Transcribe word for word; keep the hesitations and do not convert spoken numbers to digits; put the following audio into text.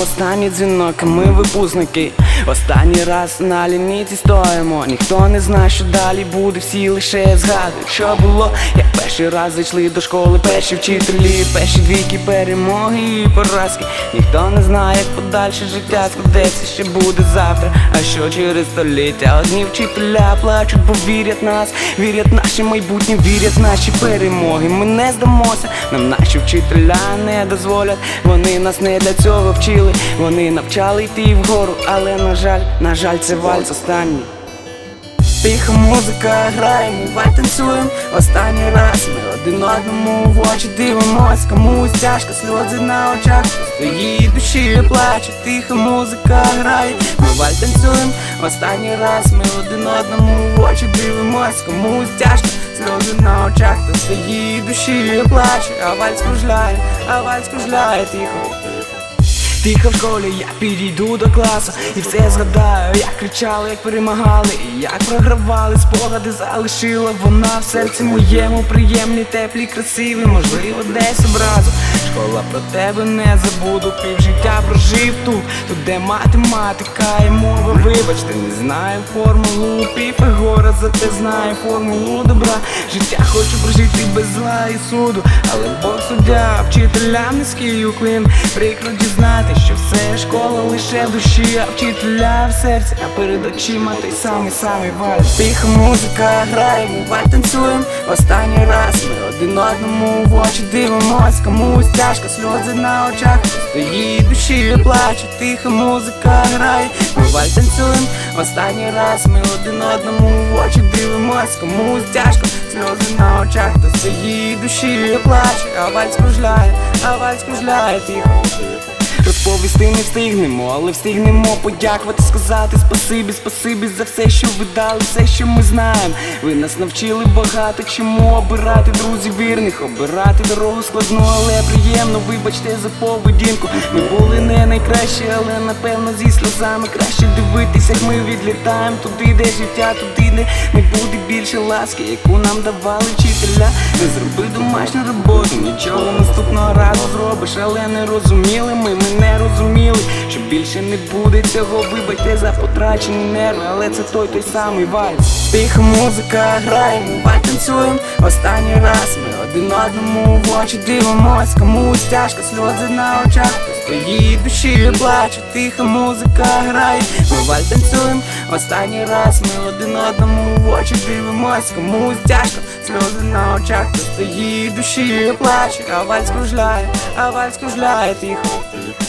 останній дзвінок, ми випускники. Останній раз на лінійці стоїмо. Ніхто не знає, що далі буде, всі лише згадують, що було, як перший раз зайшли до школи, перші вчителі, перші двійки, перемоги і поразки. Ніхто не знає, як подальше життя складеться, що буде завтра, а що через століття. Одні вчителя плачуть, бо вірять нас, вірять наші майбутнє, вірять наші перемоги. Ми не здамося, нам наші вчителя не дозволять. Вони нас не для цього вчили, вони навчали йти вгору, але на жаль, на жаль, це вальс останній. Тиха музика грає, ми валь танцюєм останній раз. Ми один одному в очі дивимось, комусь тяжко, сльози на очах, в твоїй душі плаче. Тиха музика грає, ми валь танцюєм останній раз. Ми один одному в очі дивимось, комусь тяжко, сльози на очах, в твоїй душі плаче. А вальс кружляє, а вальс кружляє тихо. Тихо в школі, я підійду до класу і все згадаю, як кричали, як перемагали і як програвали. Спогади залишила вона в серці моєму, приємні, теплі, красиві, можливо, десь образу. Школа про тебе не забуду, півжиття прожив тут, тут де математика і мова. Вибачте, не знаю формулу Піфагора, зате знаю формулу добра. Життя хочу прожити без зла і суду, але Бог суддя, вчителям низький уклін. Прикро дізнати, що все школа лише в душі, а вчителя в серці, а перед очима той самий самий вальс. Тиха музика грає, ми валь танцюєм останній раз. Ми один одному в очі дивимось, комусь тяжко, сльози на очах, в твоїй душі плаче. Тиха музика грає, ми валь танцюєм останній раз. Ми один одному в очі дивимось, комусь тяжко, сльози на очах, в твоїй душі плаче. А вальс кружляє, а вальс кружляє тихо. Розповісти не встигнемо, але встигнемо подякувати, сказати спасибі, спасибі за все, що ви дали, все, що ми знаємо. Ви нас навчили багато чому, обирати друзів вірних, обирати дорогу складну, але приємно, вибачте за поведінку. Ми були не найкращі, але напевно зі сльозами краще дивитись, як ми відлітаємо туди, де життя, туди, де не буде більше ласки, яку нам давали вчителя. Не зроби домашню роботу, нічого наступного разу зробиш, але не розуміли ми, ми не розуміли, що більше не буде цього. Вибачте за потрачені нерви, але це той той самий вальс. Тиха музика грає, ми валь танцюєм останній раз. Ми один одному в очі дивимось, комусь тяжко, сльози на очах, в твоїй душі плаче. Тиха музика грає, ми валь танцюєм останній раз. Ми один одному в очі дивимось, комусь тяжко, сльози на очах, в твоїй душі плаче. А вальс кружляє, а вальс кружляє тихо.